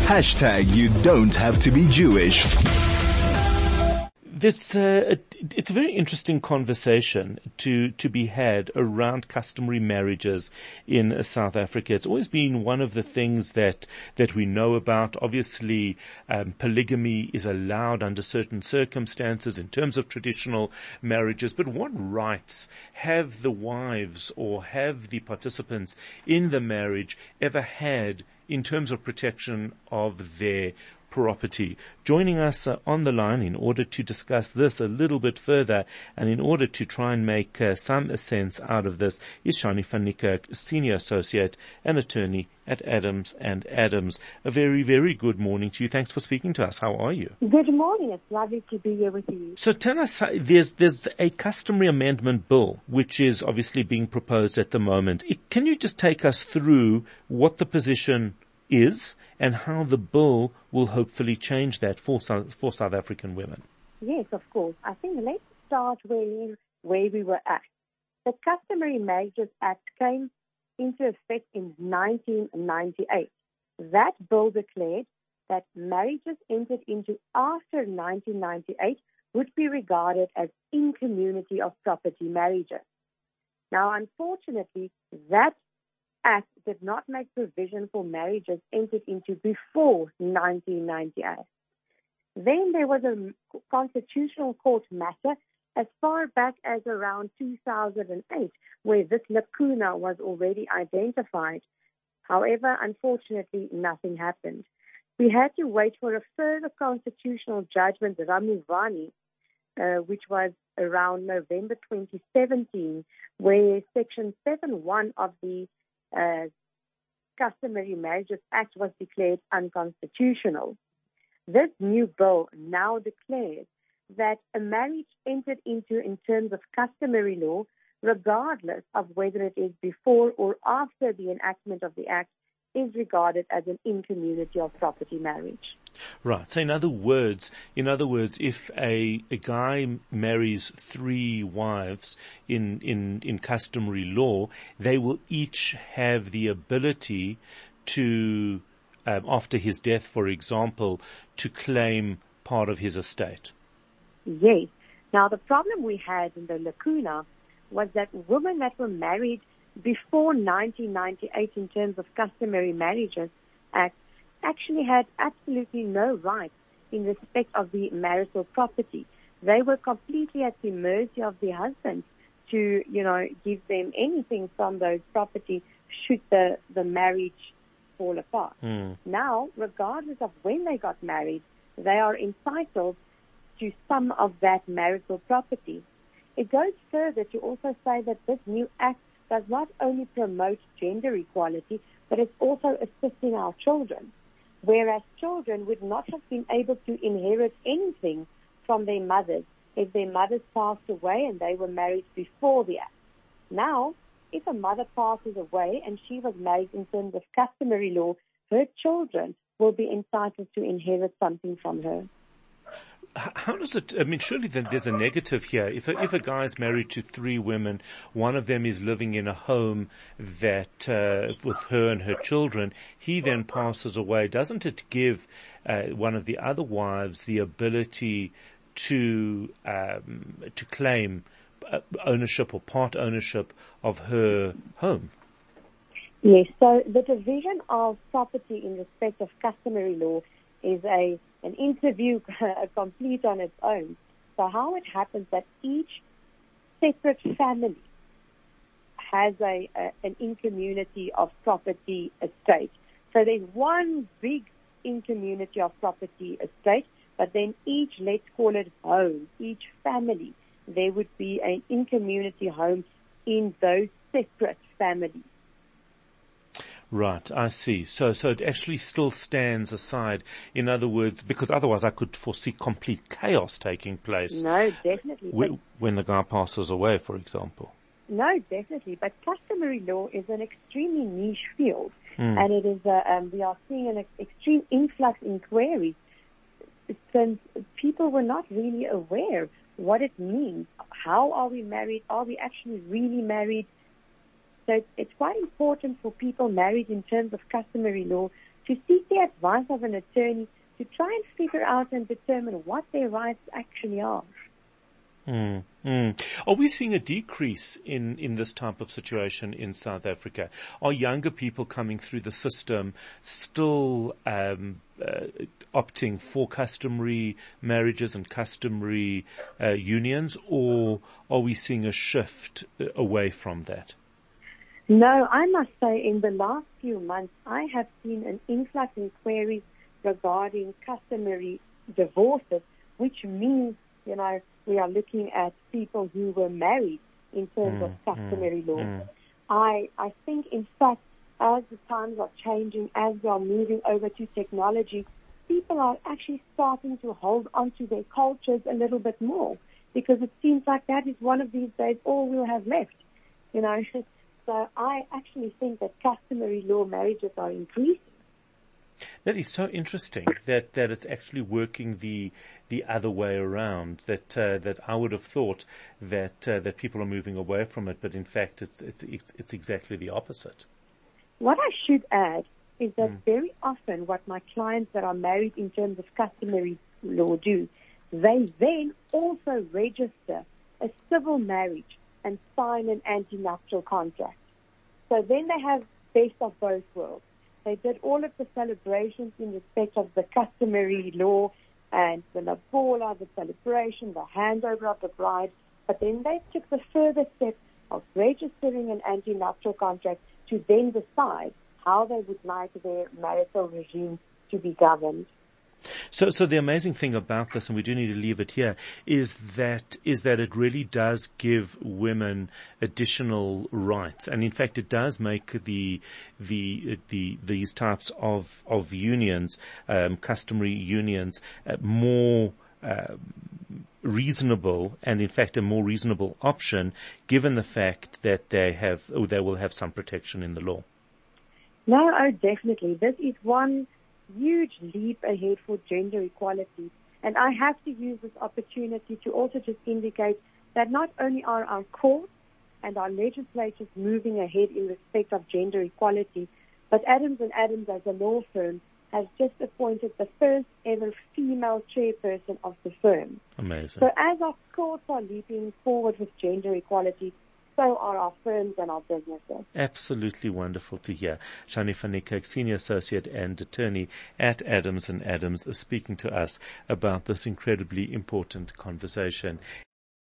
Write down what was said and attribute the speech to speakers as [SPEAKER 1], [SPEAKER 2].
[SPEAKER 1] You don't have to be Jewish.
[SPEAKER 2] It's a very interesting conversation to be had around customary marriages in South Africa. It's always been one of the things that we know about. Obviously, polygamy is allowed under certain circumstances in terms of traditional marriages. But what rights have the wives or have the participants in the marriage ever had in terms of protection of their property? Joining us on the line in order to discuss this a little bit further and in order to try and make some sense out of this is Shani van Niekerk, Senior Associate and Attorney at Adams and Adams. A very, very good morning to you. Thanks for speaking to us. How are you?
[SPEAKER 3] Good morning. It's lovely to be here with you.
[SPEAKER 2] So tell us, there's a customary amendment bill which is obviously being proposed at the moment. Can you just take us through what the position is and how the bill will hopefully change that for South African women?
[SPEAKER 3] Yes, of course. I think let's start where we were at. The Customary Marriages Act came into effect in 1998. That bill declared that marriages entered into after 1998 would be regarded as in-community of property marriages. Now, unfortunately, that Act did not make provision for marriages entered into before 1998. Then there was a constitutional court matter as far back as around 2008, where this lacuna was already identified. However, unfortunately, nothing happened. We had to wait for a further constitutional judgment, Ramuvani, which was around November 2017, where Section 7.1 of the Customary Marriages Act was declared unconstitutional. This new bill now declares that a marriage entered into in terms of customary law, regardless of whether it is before or after the enactment of the Act, is regarded as an in-community of property marriage.
[SPEAKER 2] Right. So in other words, if a guy marries three wives in customary law, they will each have the ability to, after his death, for example, to claim part of his estate.
[SPEAKER 3] Yes. Now, the problem we had in the lacuna was that women that were married before 1998 in terms of Customary Marriages Act actually had absolutely no rights in respect of the marital property. They were completely at the mercy of the husband to, give them anything from those property should the marriage fall apart. Now, regardless of when they got married, they are entitled to some of that marital property. It goes further to also say that this new act does not only promote gender equality, but it's also assisting our children. Whereas children would not have been able to inherit anything from their mothers if their mothers passed away and they were married before the Act. Now, if a mother passes away and she was married in terms of customary law, her children will be entitled to inherit something from her.
[SPEAKER 2] How does it, surely then there's a negative here. If a guy is married to three women, one of them is living in a home that, with her and her children, he then passes away. Doesn't it give, one of the other wives the ability to claim ownership or part ownership of her home?
[SPEAKER 3] Yes, so the division of property in respect of customary law is an interview complete on its own. So how it happens that each separate family has an in-community of property estate. So there's one big in-community of property estate, but then each, let's call it home, each family, there would be an in-community home in those separate families.
[SPEAKER 2] Right, I see. So it actually still stands aside. In other words, because otherwise I could foresee complete chaos taking place.
[SPEAKER 3] No, definitely.
[SPEAKER 2] When the guy passes away, for example.
[SPEAKER 3] No, definitely. But customary law is an extremely niche field, and it is. We are seeing an extreme influx in queries since people were not really aware what it means. How are we married? Are we actually really married? So it's quite important for people married in terms of customary law to seek the advice of an attorney to try and figure out and determine what their rights actually are.
[SPEAKER 2] Are we seeing a decrease in this type of situation in South Africa? Are younger people coming through the system still opting for customary marriages and customary unions, or are we seeing a shift away from that?
[SPEAKER 3] No, I must say in the last few months, I have seen an influx in queries regarding customary divorces, which means, we are looking at people who were married in terms of customary law. I think, in fact, as the times are changing, as we are moving over to technology, people are actually starting to hold on to their cultures a little bit more, because it seems like that is one of these days all we'll have left, So I actually think that customary law marriages are increasing.
[SPEAKER 2] That is so interesting that it's actually working the other way around. That I would have thought that people are moving away from it, but in fact it's exactly the opposite.
[SPEAKER 3] What I should add is that very often what my clients that are married in terms of customary law do, they then also register a civil marriage and sign an antenuptial contract. So then they have best of both worlds. They did all of the celebrations in respect of the customary law and the lobola, the celebration, the handover of the bride, but then they took the further step of registering an antenuptial contract to then decide how they would like their marital regime to be governed.
[SPEAKER 2] So the amazing thing about this, and we do need to leave it here, is that it really does give women additional rights, and in fact, it does make these types of unions, customary unions, more reasonable, and in fact a more reasonable option, given the fact that they will have some protection in the law.
[SPEAKER 3] No, definitely. This is one huge leap ahead for gender equality. And I have to use this opportunity to also just indicate that not only are our courts and our legislatures moving ahead in respect of gender equality, but Adams & Adams as a law firm has just appointed the first ever female chairperson of the firm.
[SPEAKER 2] Amazing.
[SPEAKER 3] So as our courts are leaping forward with gender equality, so are our firms and our businesses.
[SPEAKER 2] Absolutely wonderful to hear. Shani van Niekerk, Senior Associate and Attorney at Adams & Adams, is speaking to us about this incredibly important conversation.